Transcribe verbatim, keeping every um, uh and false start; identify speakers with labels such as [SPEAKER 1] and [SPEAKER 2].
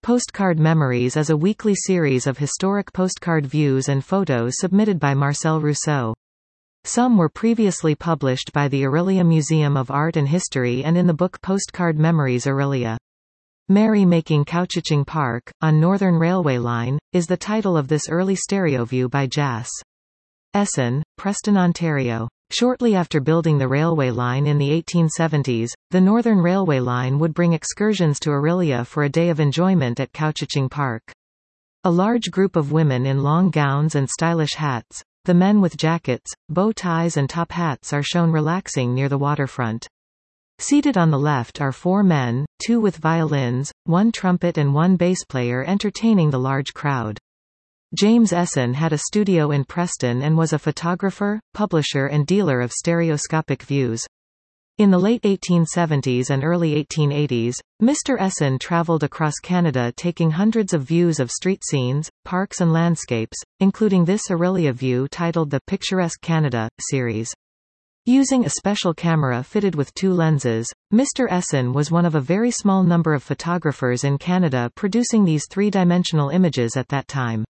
[SPEAKER 1] Postcard Memories is a weekly series of historic postcard views and photos submitted by Marcel Rousseau. Some were previously published by the Orillia Museum of Art and History and in the book Postcard Memories Orillia. Merry-Making Couchiching Park, on Northern Railway Line, is the title of this early stereo view by Jas. Essen, Preston, Ontario. Shortly after building the railway line in the eighteen seventies, the Northern Railway Line would bring excursions to Orillia for a day of enjoyment at Couchiching Park. A large group of women in long gowns and stylish hats, the men with jackets, bow ties and top hats are shown relaxing near the waterfront. Seated on the left are four men, two with violins, one trumpet and one bass player entertaining the large crowd. James Essen had a studio in Preston and was a photographer, publisher and dealer of stereoscopic views. In the late eighteen seventies and early eighteen eighties, Mister Essen traveled across Canada taking hundreds of views of street scenes, parks and landscapes, including this Orillia view titled the Picturesque Canada series. Using a special camera fitted with two lenses, Mister Essen was one of a very small number of photographers in Canada producing these three-dimensional images at that time.